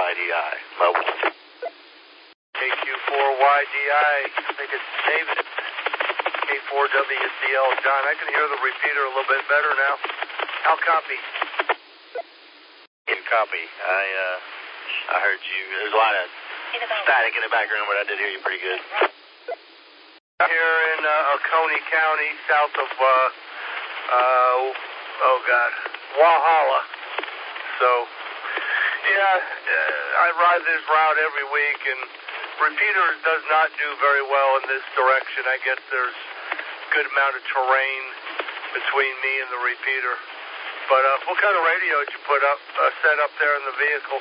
KQ4YDI, mobile. KQ4YDI, I think it's David. K4WCL, John. I can hear the repeater a little bit better now. How copy? In copy. I heard you. There's a lot of static in the background, but I did hear you pretty good. Here in Oconee County, south of, Walhalla. So, yeah, I ride this route every week, and repeater does not do very well in this direction. I guess there's a good amount of terrain between me and the repeater. But what kind of radio did you set up there in the vehicle?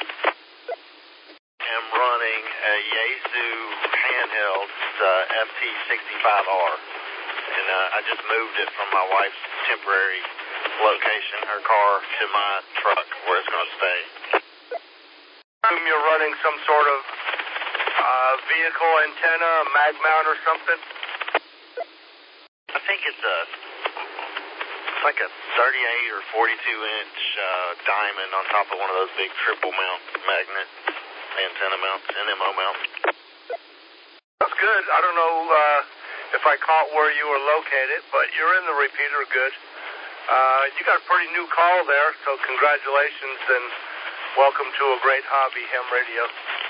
I'm running a Yaesu handheld FT65R, and I just moved it from my wife's temporary location, her car, to my truck where it's going to stay. You're running some sort of vehicle antenna, a mag mount or something? I think it's like a 38 or 42-inch diamond on top of one of those big triple mount magnet antenna mounts, NMO mounts. That's good. I don't know if I caught where you were located, but you're in the repeater good. You got a pretty new call there, so congratulations and welcome to a great hobby, ham radio.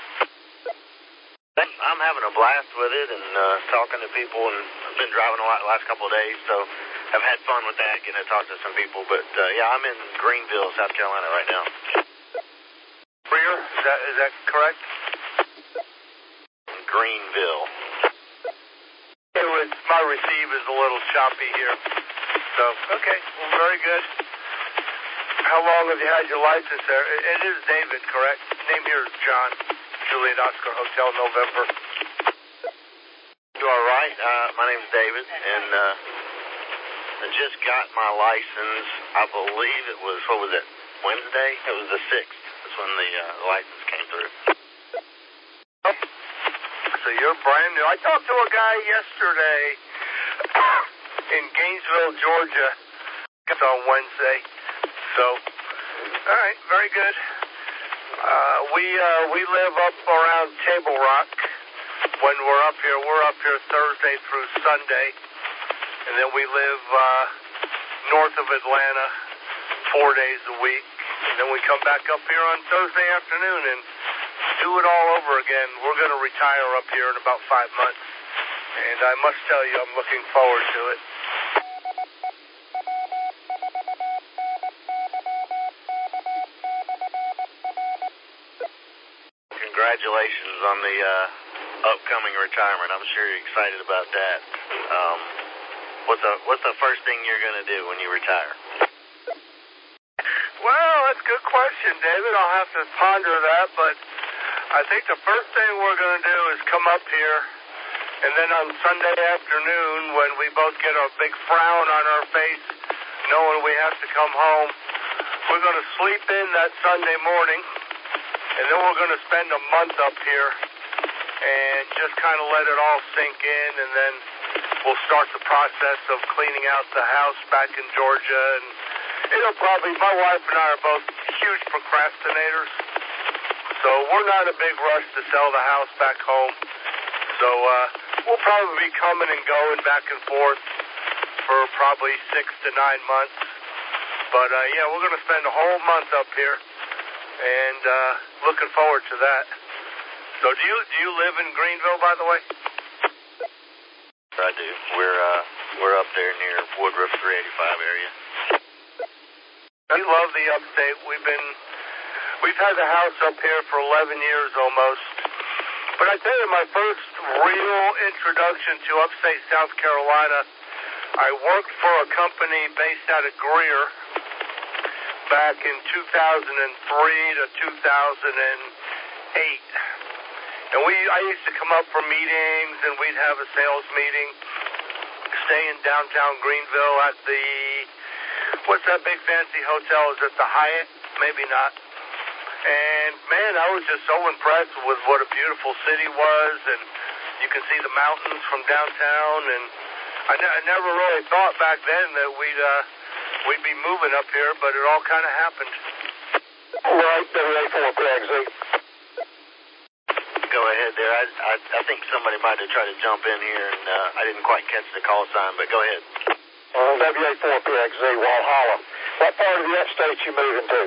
I'm having a blast with it and talking to people, and I've been driving a lot the last couple of days, so I've had fun with that, getting to talk to some people. But yeah, I'm in Greenville, South Carolina right now. Where? Is that correct? Greenville. My receive is a little choppy here. So, okay, well, very good. How long have you had your license there? It is David, correct? Name here is John. Juliet Oscar Hotel, November. You are right. My name's David, and I just got my license. I believe it was, Wednesday? It was the 6th. That's when the license came through. So you're brand new. I talked to a guy yesterday in Gainesville, Georgia. It's on Wednesday. So, all right, very good. We live up around Table Rock. When we're up here Thursday through Sunday, and then we live north of Atlanta 4 days a week, and then we come back up here on Thursday afternoon and do it all over again. We're going to retire up here in about 5 months, and I must tell you, I'm looking forward to it. Congratulations on the upcoming retirement. I'm sure you're excited about that. What's the first thing you're going to do when you retire? Well, that's a good question, David. I'll have to ponder that, but I think the first thing we're going to do is come up here, and then on Sunday afternoon, when we both get our big frown on our face, knowing we have to come home, we're going to sleep in that Sunday morning, and then we're going to spend a month up here and just kind of let it all sink in, and then we'll start the process of cleaning out the house back in Georgia. And my wife and I are both huge procrastinators, so we're not in a big rush to sell the house back home. So we'll probably be coming and going back and forth for probably 6 to 9 months. But yeah, we're going to spend a whole month up here, and looking forward to that. So do you live in Greenville, by the way? I do. We're up there near Woodruff 385 area. We love the upstate. We've had the house up here for 11 years almost. But I tell you, my first real introduction to upstate South Carolina, I worked for a company based out of Greer back in 2003 to 2008. And I used to come up for meetings, and we'd have a sales meeting, stay in downtown Greenville at the, what's that big fancy hotel? Is it the Hyatt? Maybe not. And man, I was just so impressed with what a beautiful city was, and you can see the mountains from downtown. And I never really thought back then that we'd be moving up here, but it all kind of happened. Right, WA4 Craigsley. ahead there. I think somebody might have tried to jump in here, and I didn't quite catch the call sign, but go ahead. WA4PXZ, Walhalla. What part of the upstate you moving to?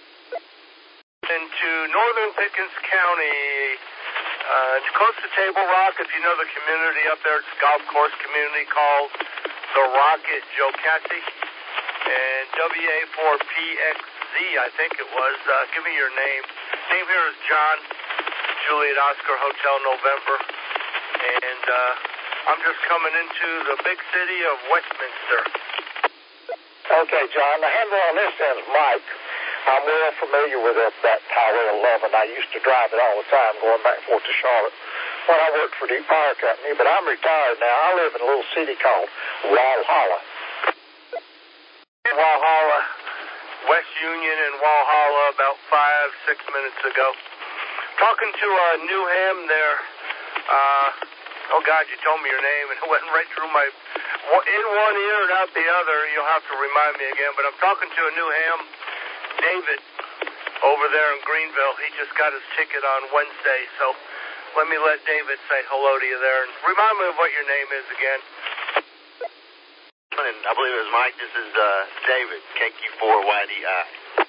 Into northern Pickens County. It's close to Table Rock. If you know the community up there, it's a golf course community called The Rock at Jocassee. And WA4PXZ, I think it was. Give me your name. Name here is John, Juliet Oscar Hotel November. And I'm just coming into the big city of Westminster. Okay, John. The handle on this end is Mike. I'm well familiar with that Highway 11. I used to drive it all the time going back and forth to Charlotte when I worked for Deep Power Company, but I'm retired now. I live in a little city called Walhalla. Walhalla, West Union and Walhalla about 5-6 minutes ago. Talking to Newham there. Oh, God, you told me your name, and it went right through my... in one ear and out the other. You'll have to remind me again, but I'm talking to a Newham, David, over there in Greenville. He just got his ticket on Wednesday, so let David say hello to you there. And remind me of what your name is again. And I believe it was Mike. This is David, KQ4YDI.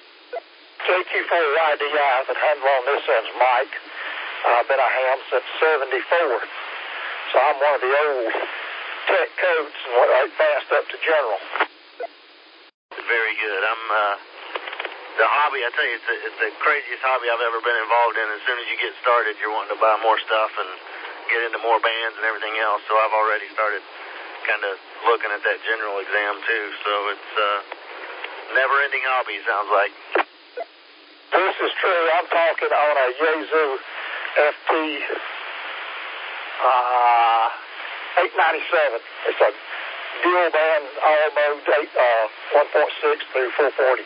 KQ4YDI, the handle on this end's Mike. I've been a ham since 74. So I'm one of the old tech codes and went right fast up to general. Very good. I'm the hobby, I tell you, it's the craziest hobby I've ever been involved in. As soon as you get started, you're wanting to buy more stuff and get into more bands and everything else. So I've already started kind of looking at that general exam too. So it's never-ending hobby, sounds like. This is true. I'm talking on a Yaesu FT 897. It's a dual band all mode 1.6 through 440.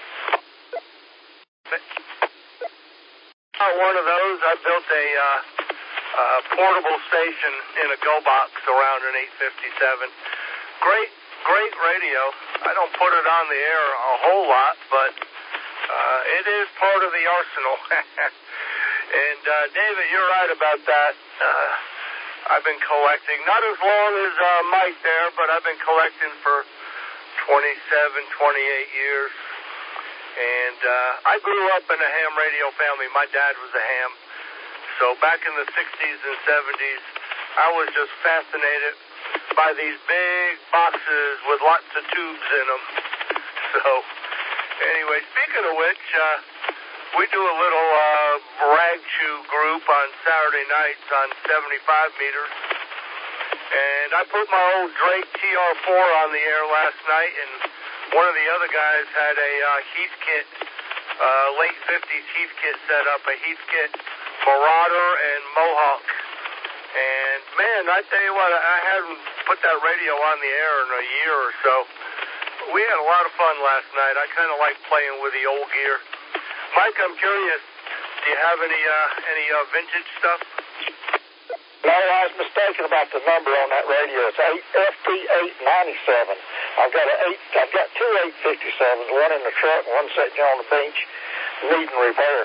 One of those. I built a portable station in a go box around an 857. Great radio. I don't put it on the air a whole lot, but it is part of the arsenal. And David, you're right about that. I've been collecting, not as long as Mike there, but I've been collecting for 27, 28 years. And I grew up in a ham radio family. My dad was a ham. So back in the 60s and 70s, I was just fascinated by these big boxes with lots of tubes in them. So anyway, speaking of which, we do a little rag chew group on Saturday nights on 75 meters. And I put my old Drake TR4 on the air last night, and one of the other guys had a Heathkit, late 50s Heathkit set up, a Heathkit Marauder and Mohawk. And, man, I tell you what, I hadn't put that radio on the air in a year or so. We had a lot of fun last night. I kind of like playing with the old gear. Mike, I'm curious, do you have any vintage stuff? No, I was mistaken about the number on that radio. It's FT897. I've got two 857s, one in the truck and one sitting here on the bench, needing repair.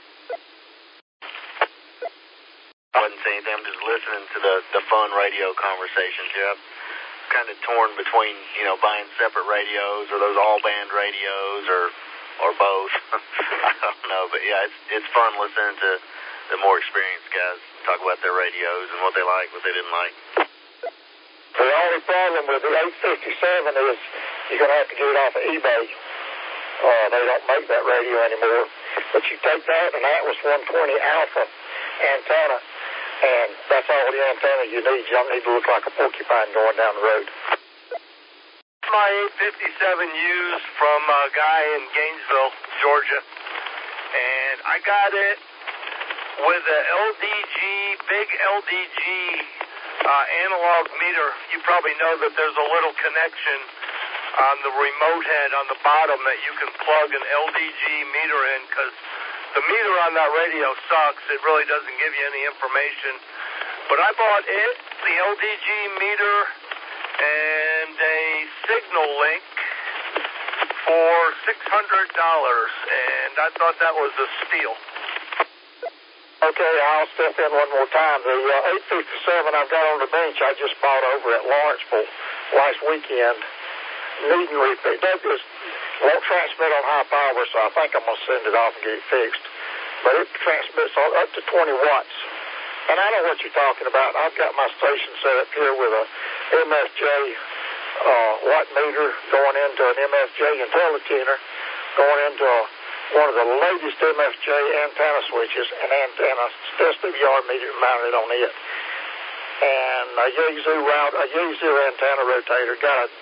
I wasn't saying anything. I'm just listening to the fun radio conversations. Yeah, I'm kind of torn between, buying separate radios or those all-band radios or both. I don't know, but yeah, it's fun listening to the more experienced guys talk about their radios and what they like, what they didn't like. The only problem with the 857 is you're going to have to get it off of eBay. They don't make that radio anymore. But you take that, and that was 120 alpha antenna, and that's all the antenna you need. You don't need to look like a porcupine going down the road. My 857 used from a guy in Gainesville, Georgia, and I got it with a big LDG analog meter. You probably know that there's a little connection on the remote head on the bottom that you can plug an LDG meter in, because the meter on that radio sucks. It really doesn't give you any information. But I bought it, the LDG meter, and a signal link for $600, and I thought that was a steal. Okay, I'll step in one more time. The 857 I've got on the bench I just bought over at Lawrenceville last weekend. Needing repair. That just won't transmit on high power, so I think I'm going to send it off and get it fixed. But it transmits up to 20 watts. And I know what you're talking about. I've got my station set up here with a MFJ watt meter going into an MFJ IntelliTuner, going into one of the latest MFJ antenna switches and antenna SPBR meter mounted on it. And a Yaesu antenna rotator, got a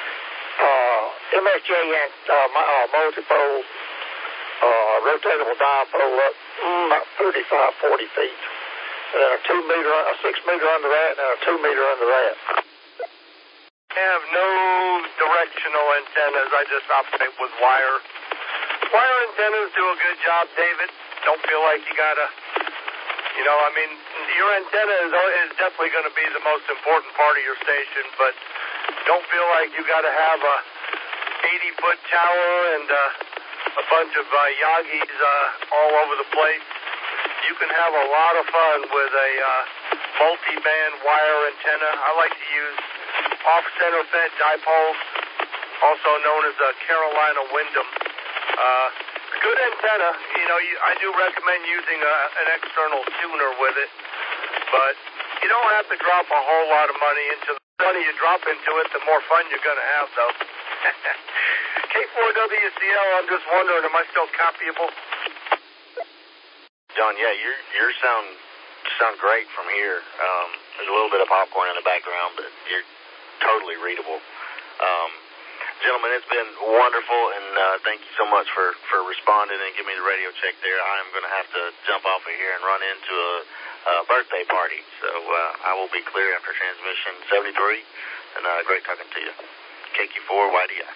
MFJ multipole rotatable dipole up about 35, 40 feet. And then a 6 meter under that, and a 2 meter under that. I have no directional antennas. I just operate with wire. Wire antennas do a good job, David. Don't feel like you gotta, your antenna is definitely going to be the most important part of your station, but don't feel like you gotta have a 80-foot tower and a bunch of Yagis all over the place. You can have a lot of fun with a multi-band wire antenna. I like to use off-center fed dipoles, also known as a Carolina Windham. Good antenna. I do recommend using an external tuner with it, but you don't have to drop a whole lot of money into it. The money you drop into it, the more fun you're going to have, though. K4WCL, I'm just wondering, am I still copyable? John, yeah, you sound great from here. There's a little bit of popcorn in the background, but you're totally readable. Gentlemen, it's been wonderful, and thank you so much for responding and giving me the radio check there. I'm going to have to jump off of here and run into a birthday party, so I will be clear after transmission 73, and great talking to you. KQ4YDI.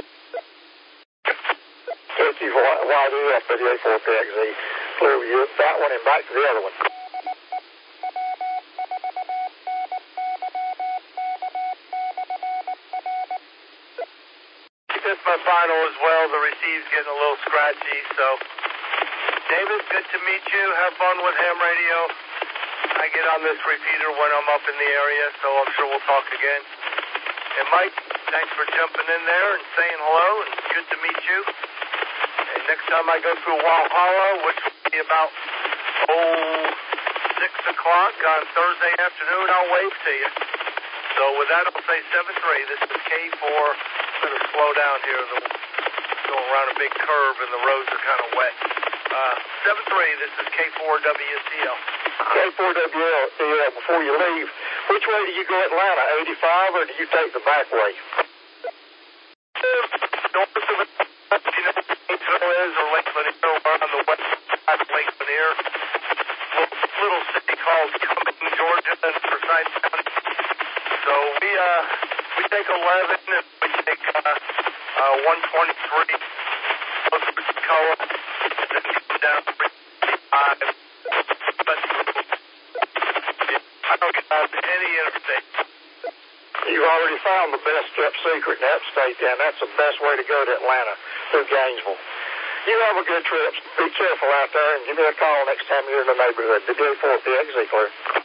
KQ4YDI for the A4PXZ. Clear with you. That one and back to the other one. This is my final as well. The receive's getting a little scratchy, so David, good to meet you. Have fun with ham radio. I get on this repeater when I'm up in the area, so I'm sure we'll talk again. And Mike, thanks for jumping in there and saying hello, and good to meet you. And next time I go through Walhalla, which will be about 6 o'clock on Thursday afternoon, I'll wave to you. So with that, I'll say 7-3. This is K4. Better slow down here. Going around a big curve and the roads are kind of wet. 7-3. This is K4WCL. K4WCL. Before you leave, which way do you go Atlanta? 85 or do you take the back way? North of it, Gainesville is, or Lake Lanier. We're on the west side of Lake Lanier. Little city called Cumming, Georgia, in Forsyth County. So we take 11 and we take 123. Go through Tacoma, and then come down to 35. I don't get on any interstate. You've already found the best kept secret in the upstate, and that's the best way to go to Atlanta, through Gainesville. You have a good trip. Be careful out there, and give me a call next time you're in the neighborhood. The J4PXZ, clear.